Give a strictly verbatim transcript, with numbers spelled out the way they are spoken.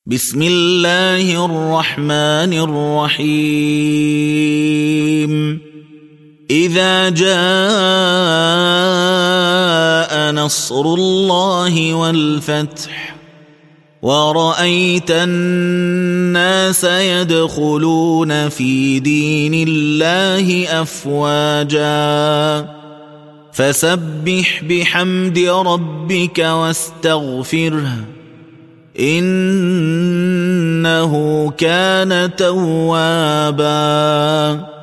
بسم الله الرحمن الرحيم إذا جاء نصر الله والفتح ورأيت الناس يدخلون في دين الله أفواجا فسبح بحمد ربك واستغفره إنه كان توابا.